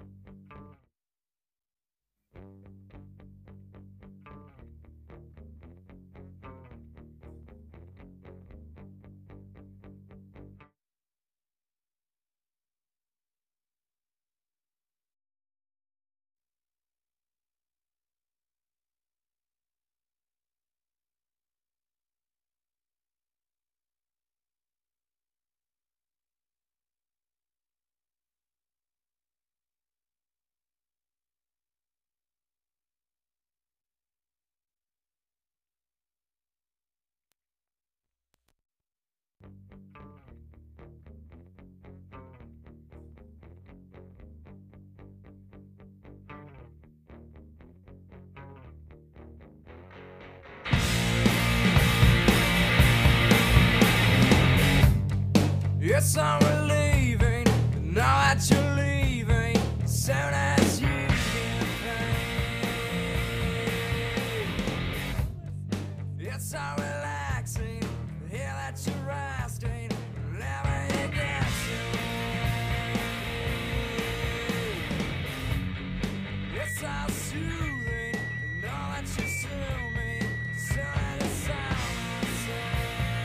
Yes, I'm relieving, now that you're leaving, soon as you get paid. Yes, I'm relaxing, hear that you're resting, never you get away. Yes, I'm soothing, know that you sue me, soon as you sound the same.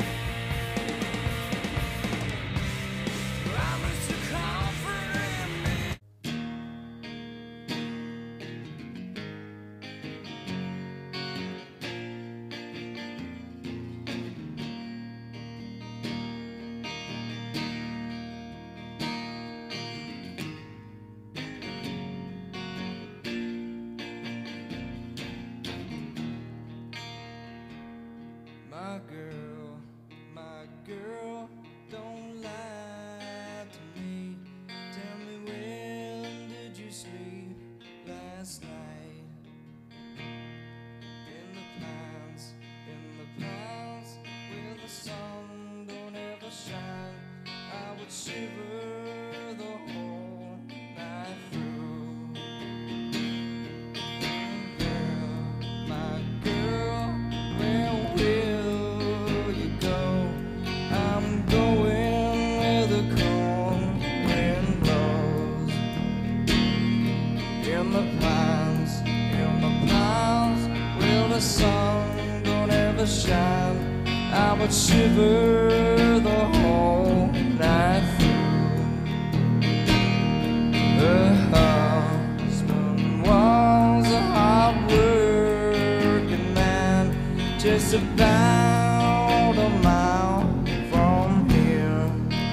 My girl, don't lie to me. Tell me, when did you sleep last night? In the pines, where the sun don't ever shine, I would shiver the whole night through. My girl, where will you go? I'm going where the cold wind blows. In the pines, where the sun don't ever shine, I would shiver the whole night through. Her husband was a hard-working man, just about a mile from here.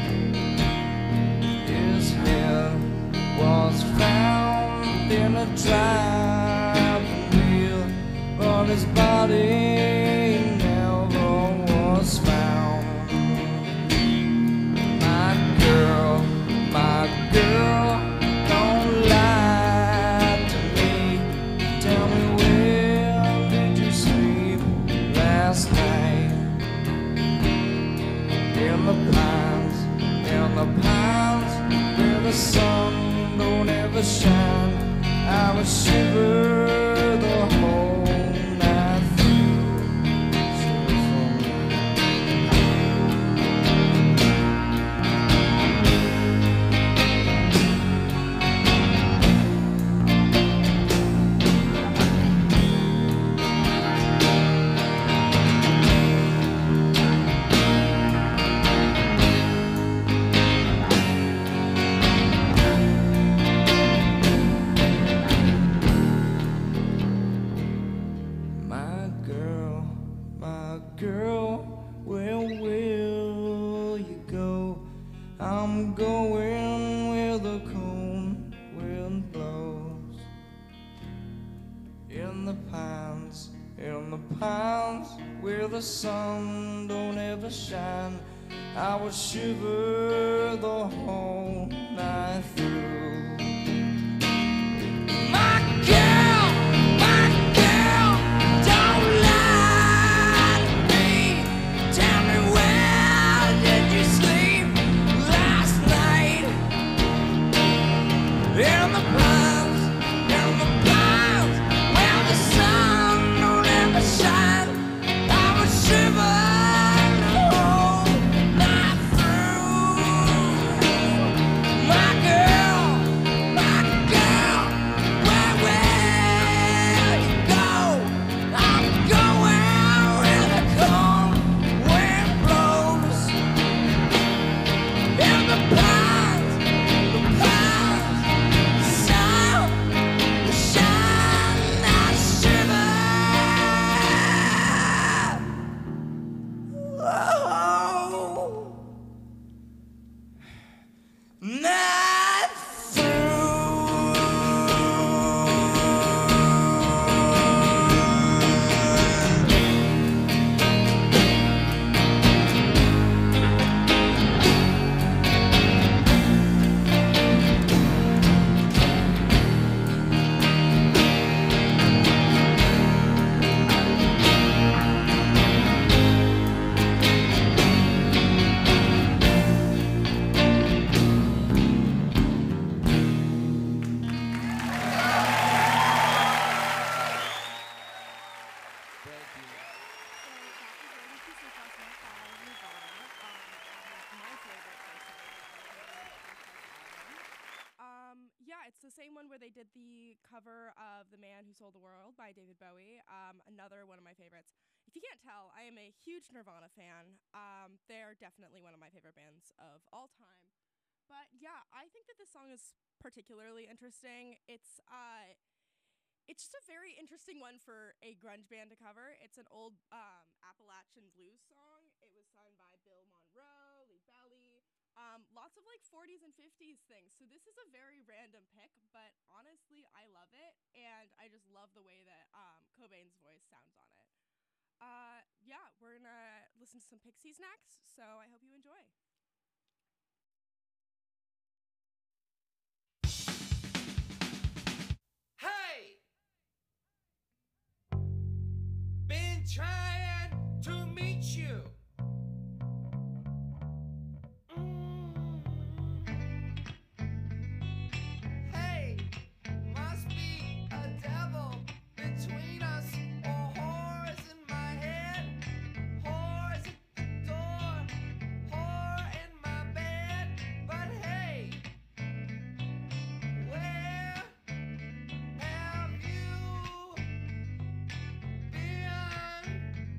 His head was found in a driving wheel, but his body never was found. My girl, don't lie to me. Tell me, where did you sleep last night? In the pines, where the sun don't ever shine, I would shiver the whole night through. My girl, where will you go? I'm going where the cold wind blows. In the pines, where the sun don't ever shine, I would shiver the whole night through. My girl, don't lie to me. Tell me, where did you sleep last night? In the pines, where the sun don't ever shine, I would shiver the whole night through. My girl, the same one where they did the cover of The Man Who Sold the World by David Bowie. Another one of my favorites. If you can't tell, I am a huge Nirvana fan. They're definitely one of my favorite bands of all time. But yeah, I think that this song is particularly interesting. It's just a very interesting one for a grunge band to cover. It's an old Appalachian blues song. It was sung by Bill Monroe, Lee Belly, lots of like 40s and 50s things. So this is a very random pick, but honestly, I love it, and I just love the way that Cobain's voice sounds on it. Yeah, we're gonna listen to some Pixies next, so I hope you enjoy. Hey! Been trying to meet you. Hey, must be a devil between us, or whores in my head, whores at the door, whore in my bed. But hey, where have you been?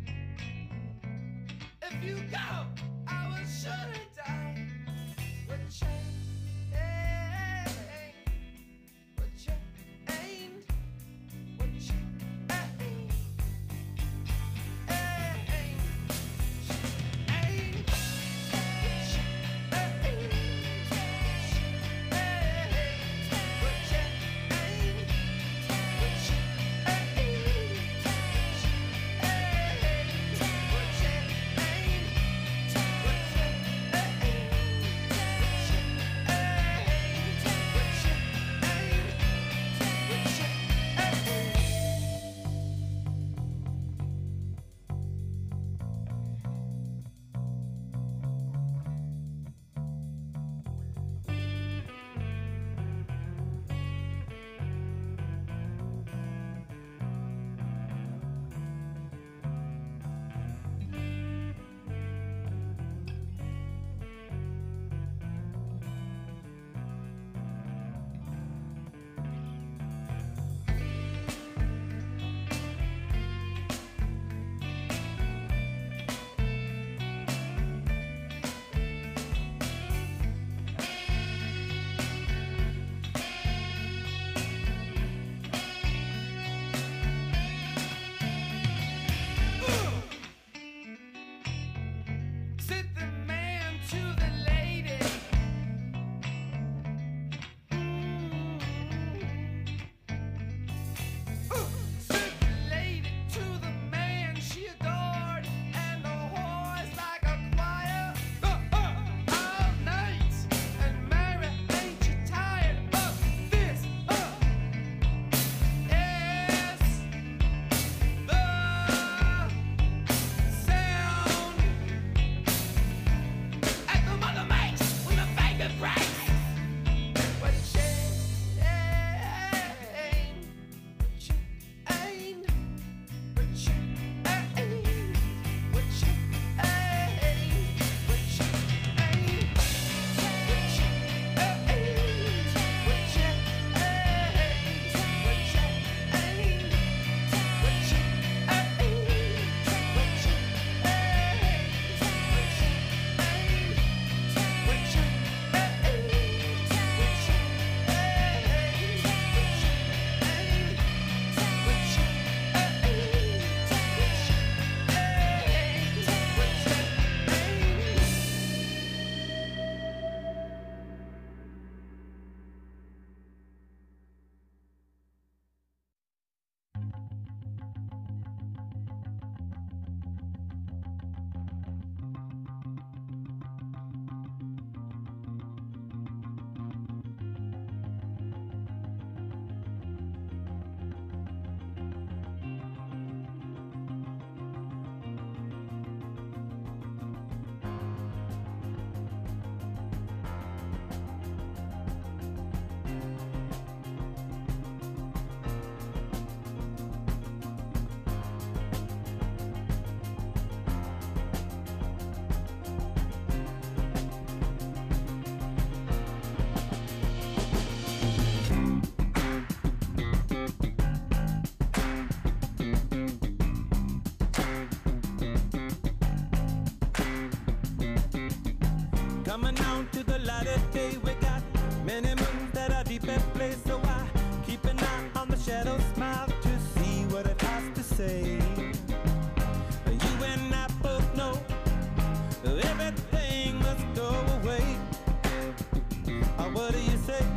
say? You and I both know everything must go away. What do you say?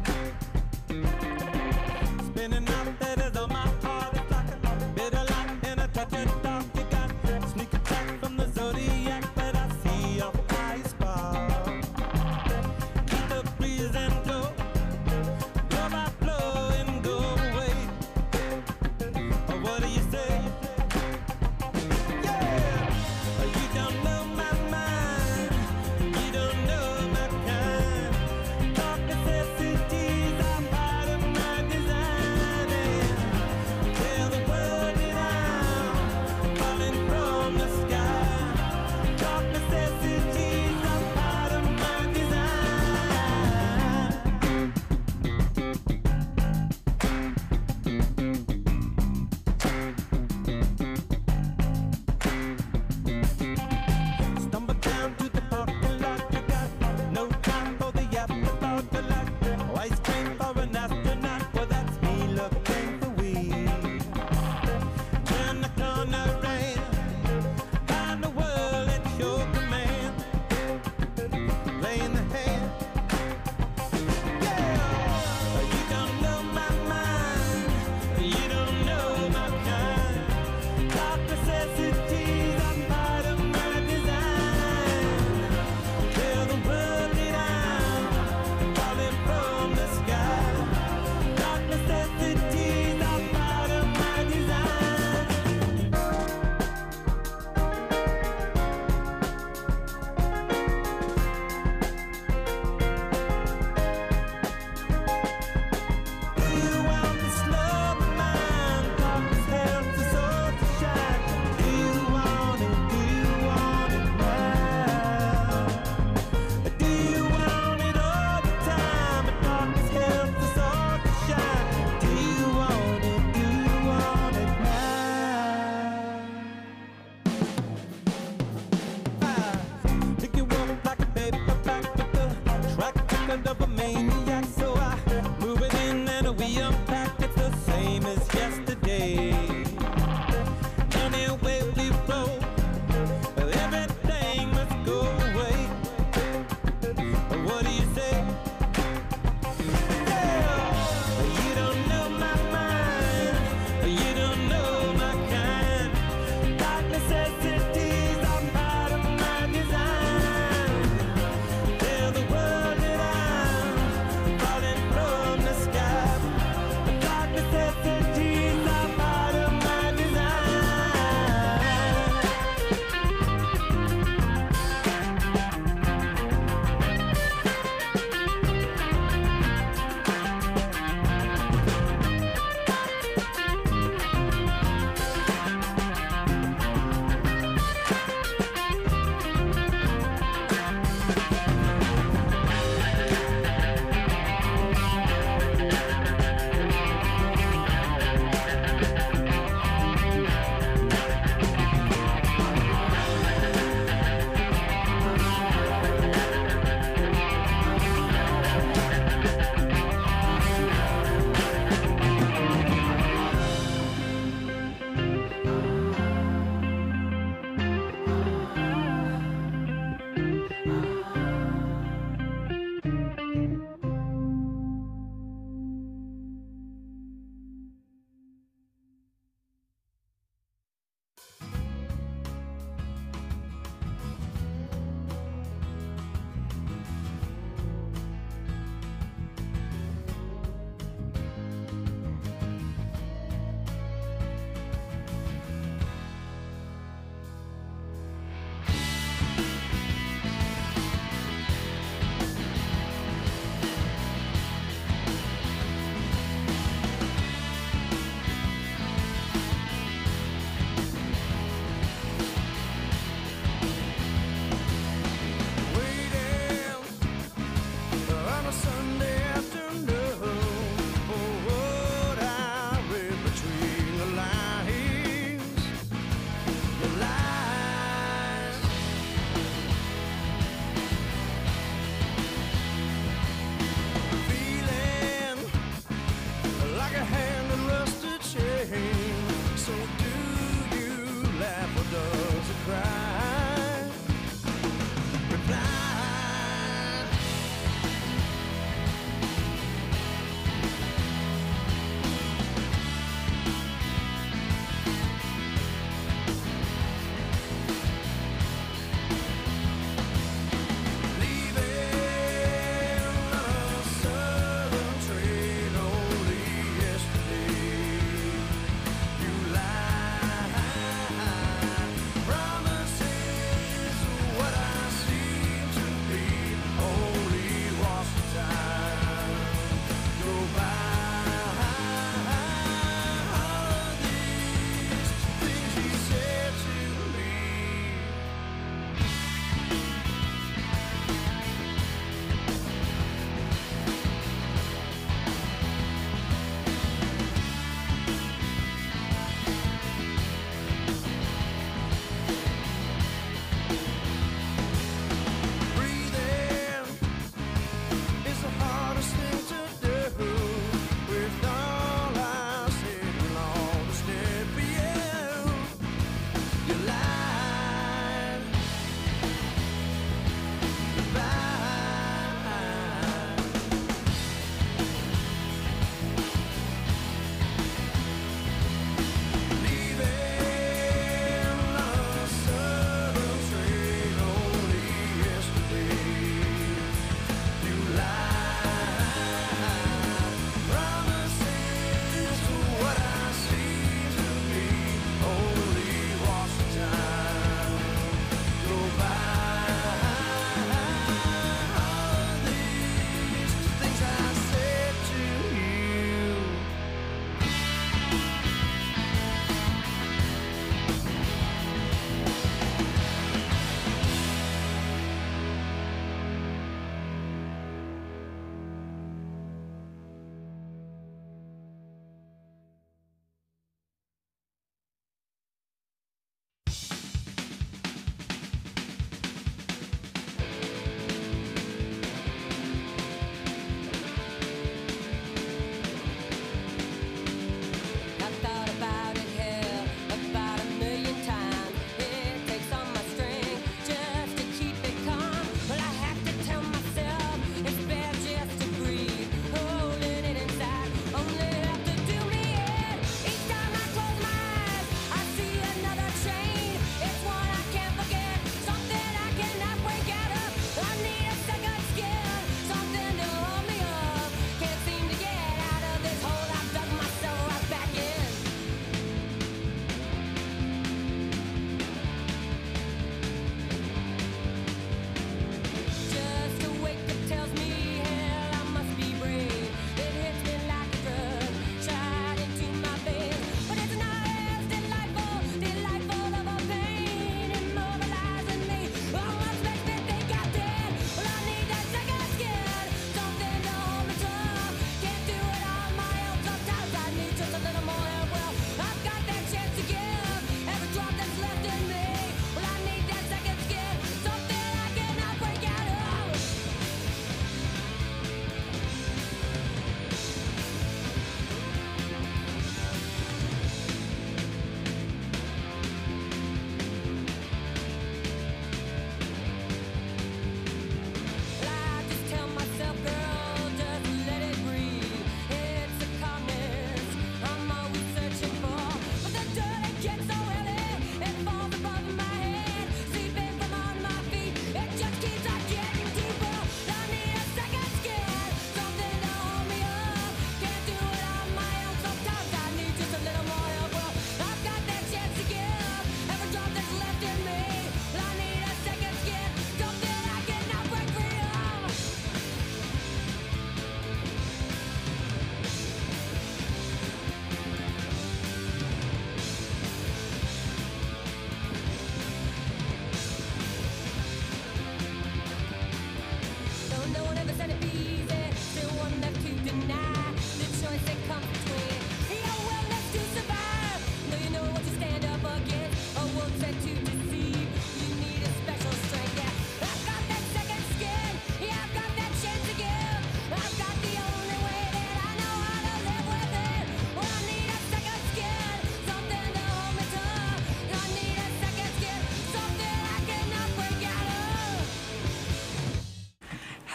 Spinning out letters on my heart, it's like a bitter light and a touch of dark. You got sneak attack from the zodiac, but I see your eyes spark. Keep the breeze and go, blow by blow and go away. What do you say?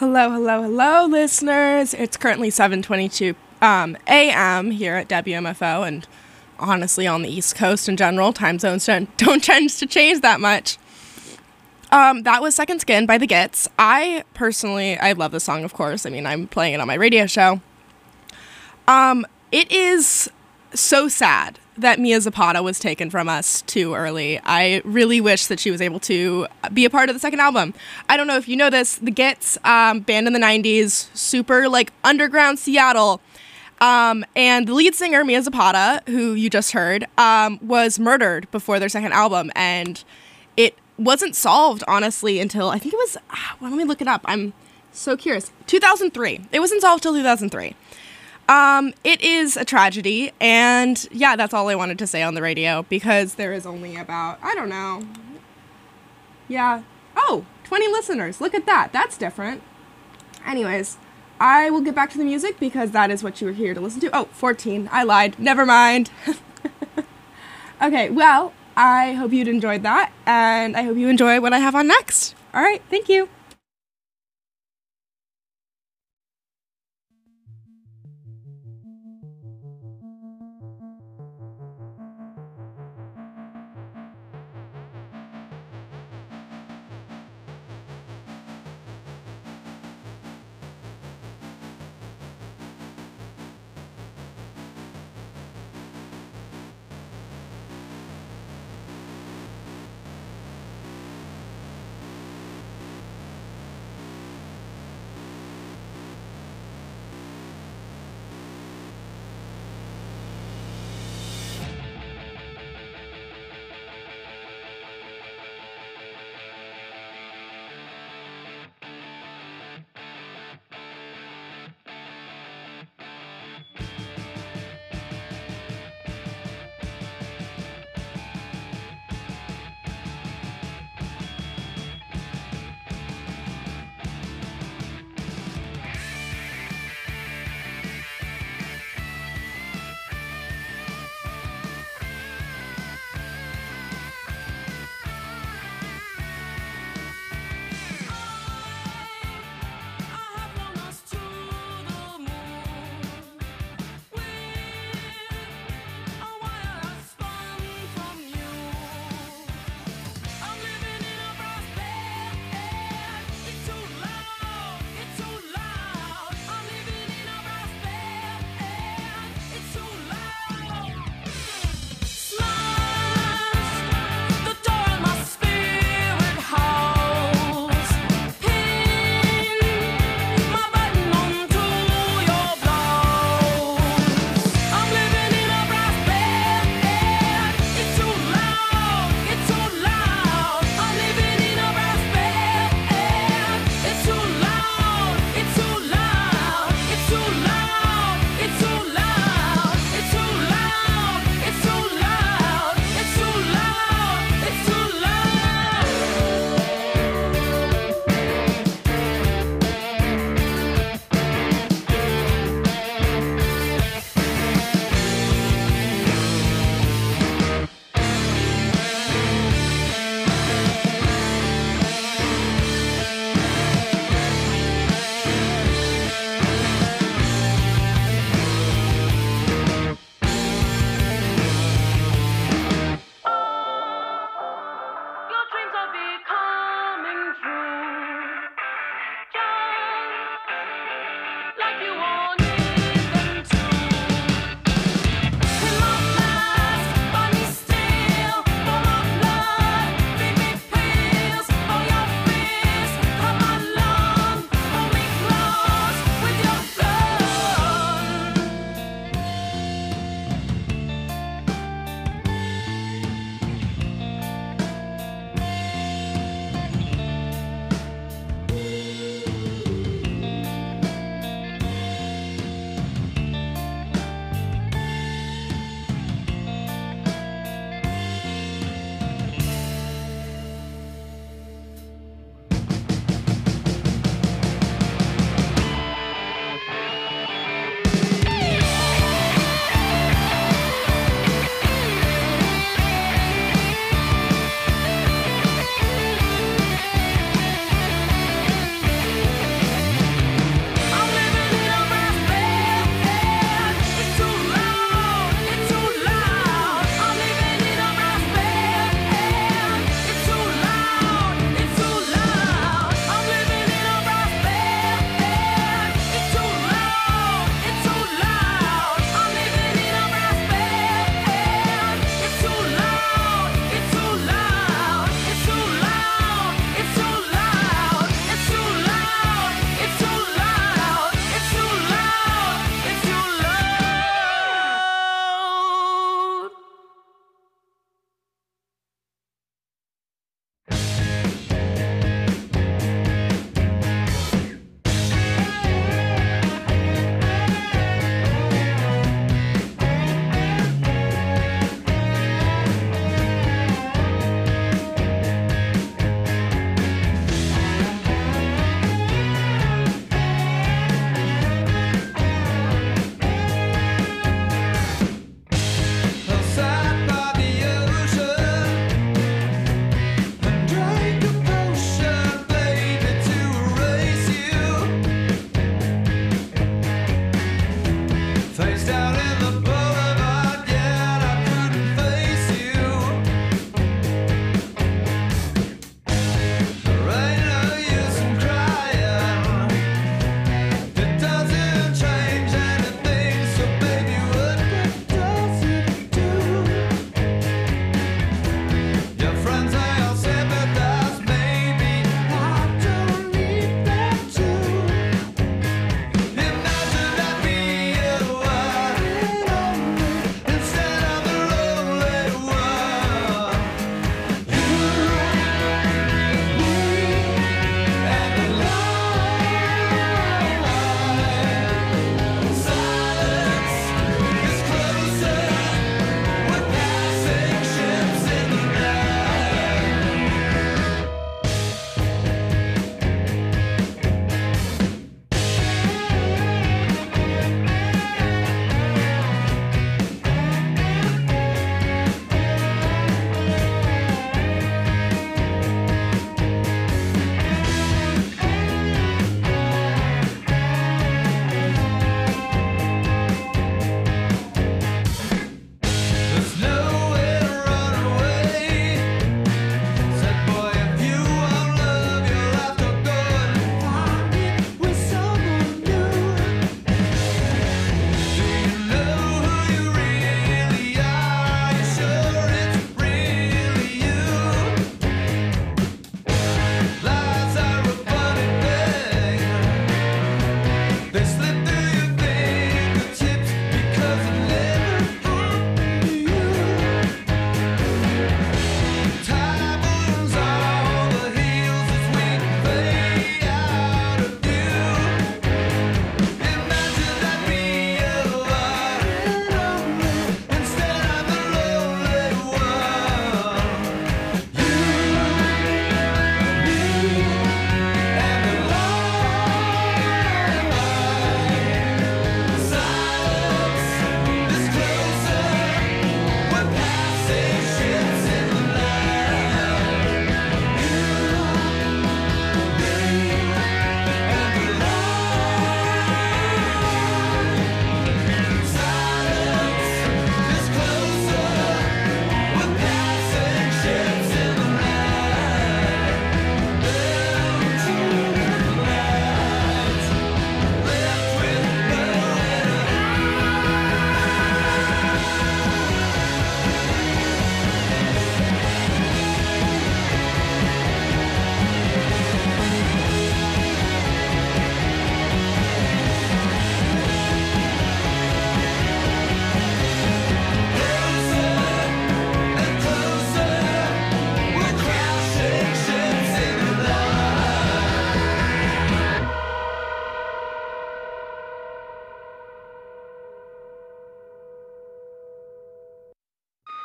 Hello, hello, hello, listeners. It's currently 7:22 a.m. here at WMFO, and honestly, on the East Coast in general, time zones don't tend to change that much. That was Second Skin by The Gits. I love this song, of course. I mean, I'm playing it on my radio show. It is so sad that Mia Zapata was taken from us too early. I really wish that she was able to be a part of the second album. I don't know if you know this, The Gits, band in the 90s, super like underground Seattle. And the lead singer, Mia Zapata, who you just heard, was murdered before their second album. And it wasn't solved, honestly, until I think it was, well, let me look it up. I'm so curious. 2003. It wasn't solved till 2003. It is a tragedy, and yeah, that's all I wanted to say on the radio, because there is only about, I don't know, 20 listeners. Look at that. That's different. Anyways, I will get back to the music, because that is what you were here to listen to. Oh, 14. I lied. Never mind. Okay, well, I hope you'd enjoyed that, and I hope you enjoy what I have on next. All right, thank you.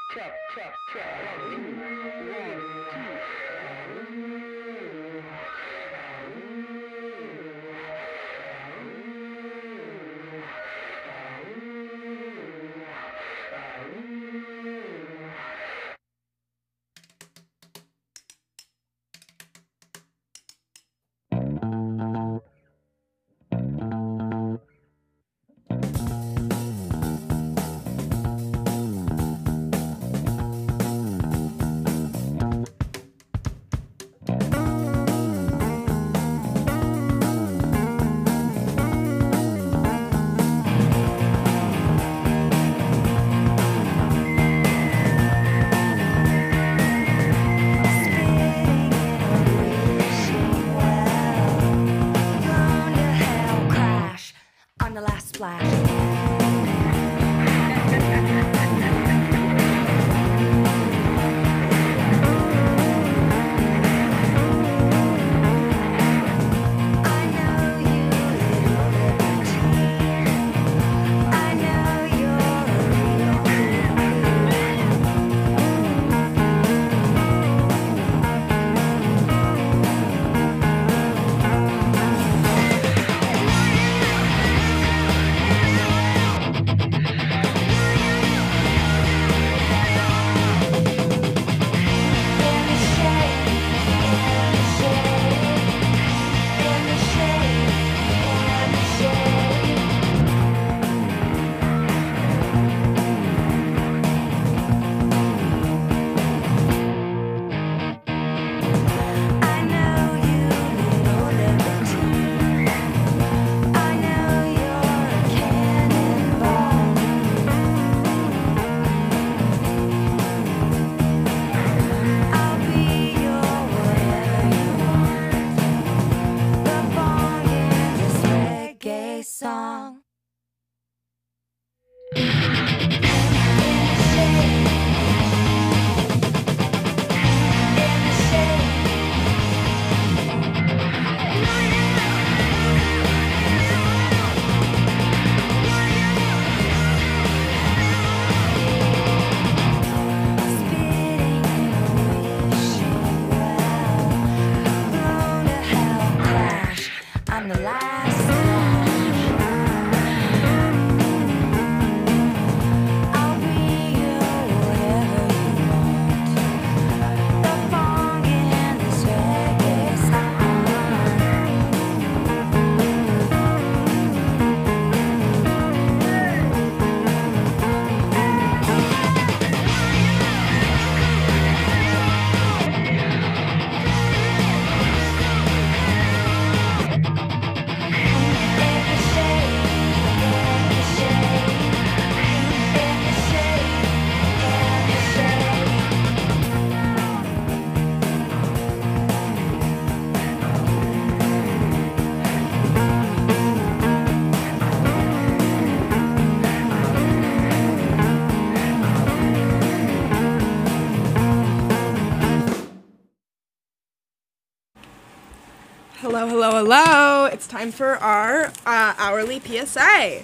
Hello, hello, hello. It's time for our hourly PSA.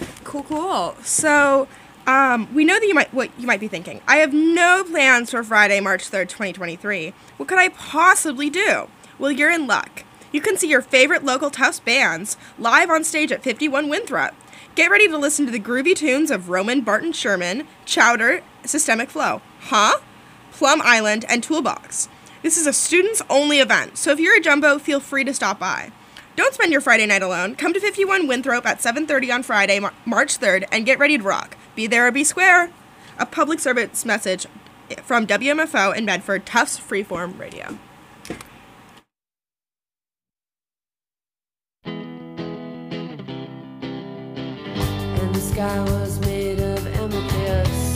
Cool. So, we know that what you might be thinking. I have no plans for Friday, March 3rd, 2023. What could I possibly do? Well, you're in luck. You can see your favorite local Tufts bands live on stage at 51 Winthrop. Get ready to listen to the groovy tunes of Roman Barton Sherman, Chowder, Systemic Flow, Plum Island, and Toolbox. This is a students-only event, so if you're a jumbo, feel free to stop by. Don't spend your Friday night alone. Come to 51 Winthrop at 7:30 on Friday, March 3rd, and get ready to rock. Be there or be square. A public service message from WMFO in Medford, Tufts Freeform Radio. And the sky was made of amethyst,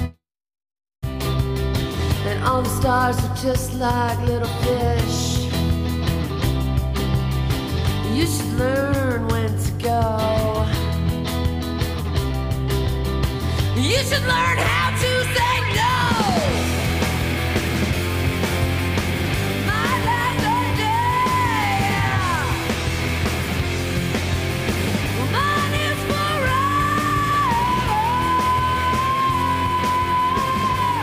and all the stars were just like little fish. You should learn when to go. You should learn how to say no. My last day, mine is forever.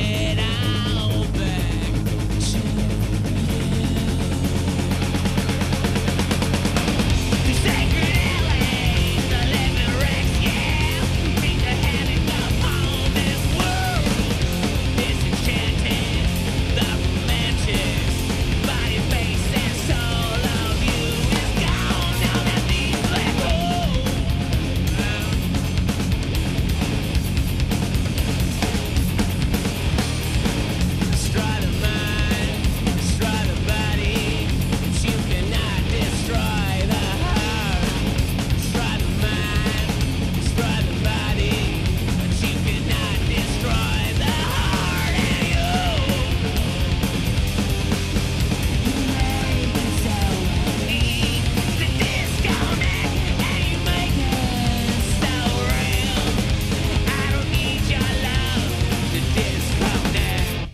it all back to the sacred alleys, the living wrecks, yeah. Need the havoc upon this world. Disenchanted, the romantic body, face, and soul of you is gone down at these black holes. Destroy the mind, destroy the body, but you cannot destroy the heart. Destroy the mind, destroy the body, but you cannot destroy the heart. And you make it so neat, the disconnect, and you make it so real. I don't need your love to disconnect.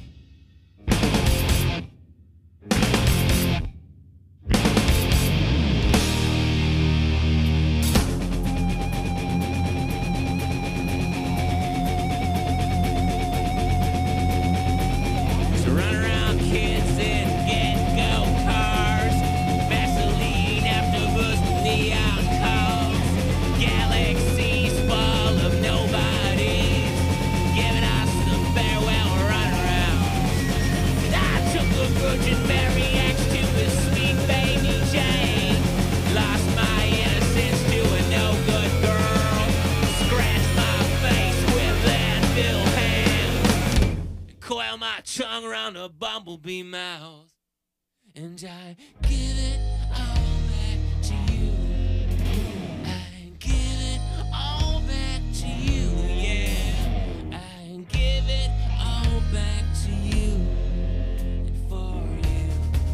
So run around kids and get go cars, Vaseline afterbuzz with neon calls, galaxies full of nobodies, giving us the farewell run around. I took a Virgin Mary X to a sweet baby Jane, lost my innocence to a no good girl, scratched my face with anvil hands, coil my tongue around a bumblebee mouth, and I give it all back to you. I give it all back to you, yeah. I give it all back to you and for you.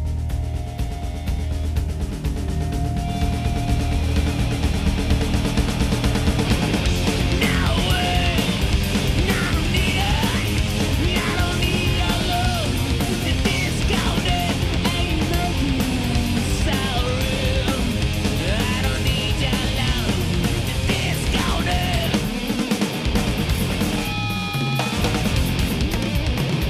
No way, I don't need it. I don't need your love. The disconnect ain't making it so real. I don't need your love. The disconnect.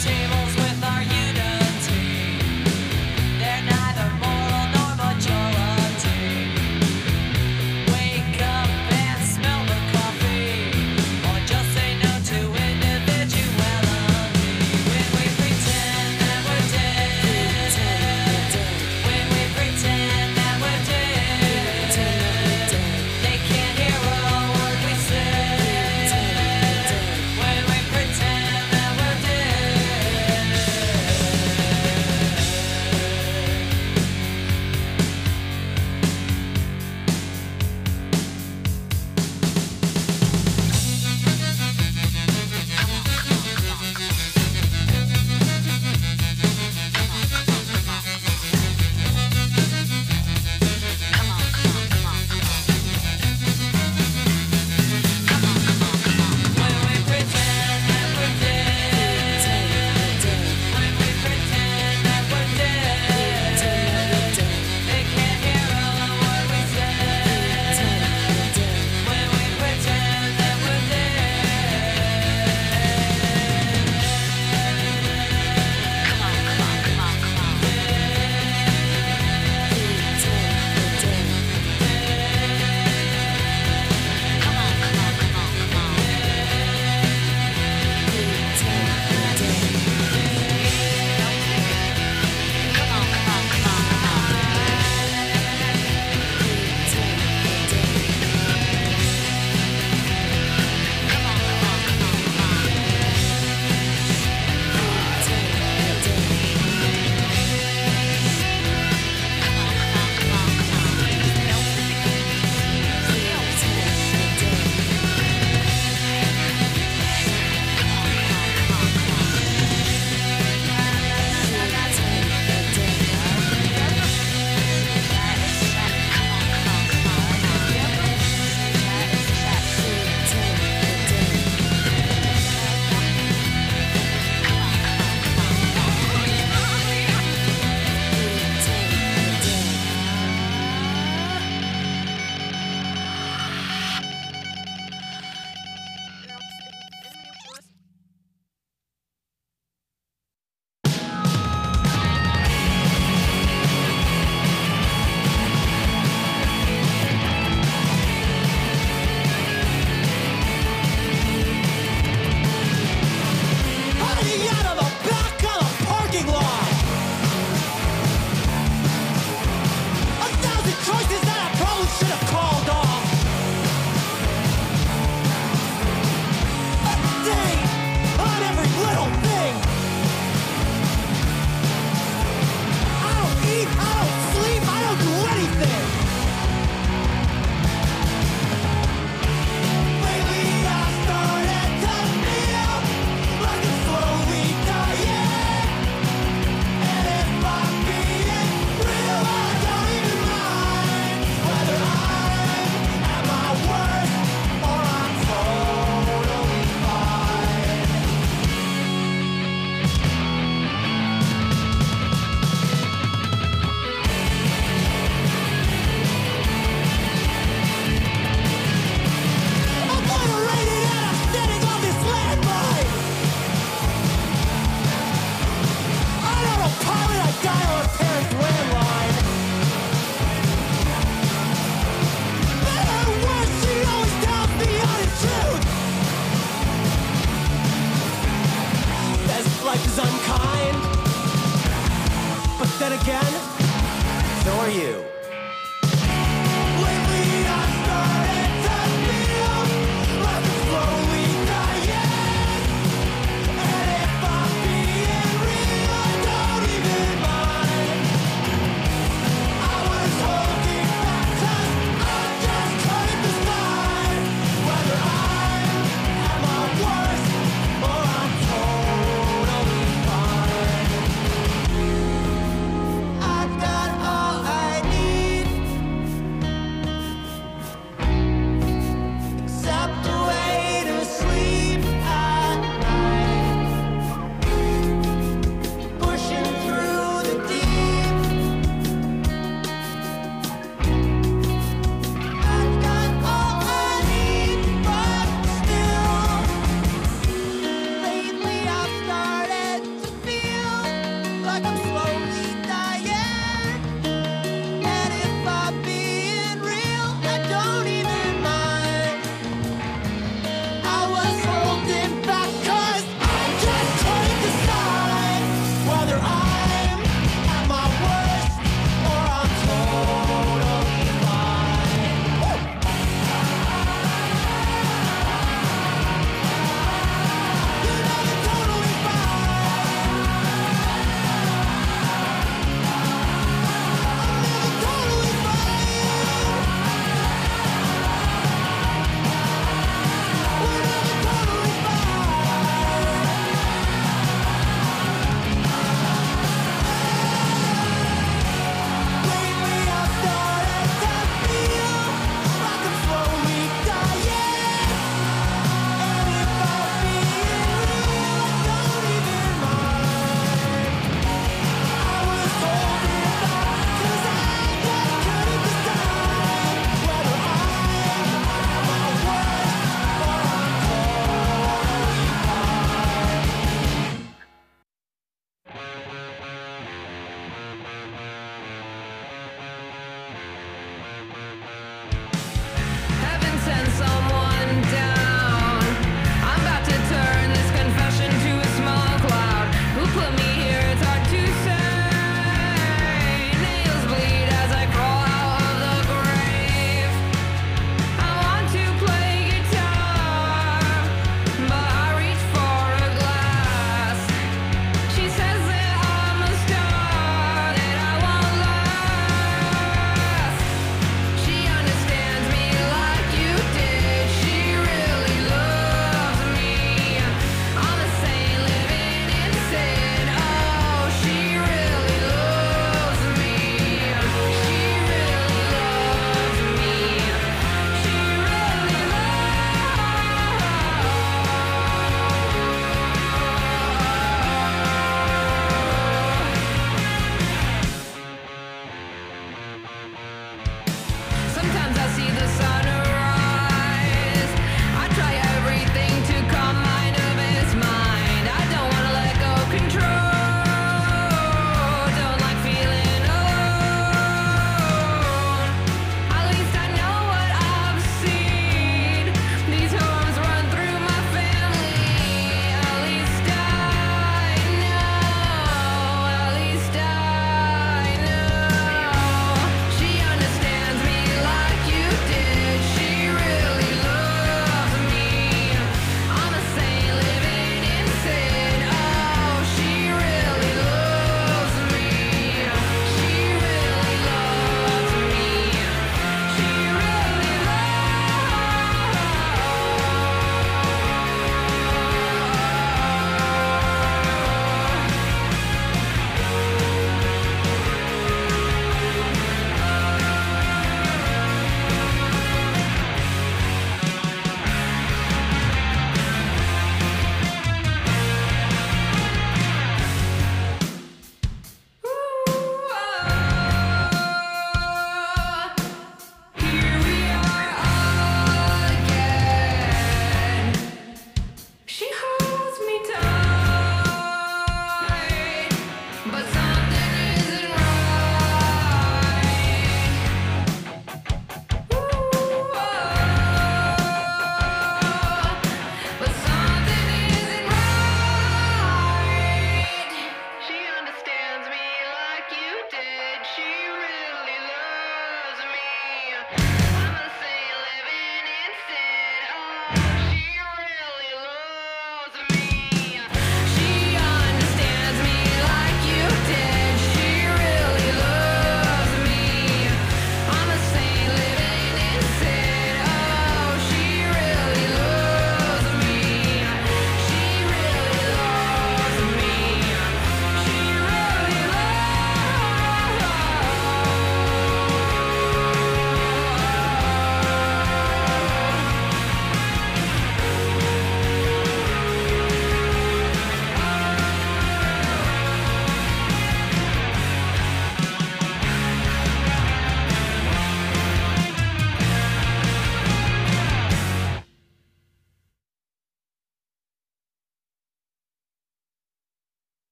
tables with our unity. They're neither moral nor majority. Wake up and smell the coffee, or just say no to individuality. When we pretend that we're dead, when we pretend that we're dead, they can't hear a word we say. When we pretend that we're dead. When we pretend that we're dead, when we pretend that we're dead, they can't hear a word we say. When we pretend that we're hiding out of the back of the parking lot. 1,000 choices that I probably should have called off. A date on every little thing. I don't eat, I don't sleep, I don't do anything. Lately I started to feel like I'm slowly dying. And if I'm being real, I don't even mind whether I'm at my worst or I'm totally fine. I'm moderated and I'm standing on this landmine. I'm on a pilot, I dial a parent's landline. Better or worse, she always tells me honest truth. Says life is unkind. But then again, so are you.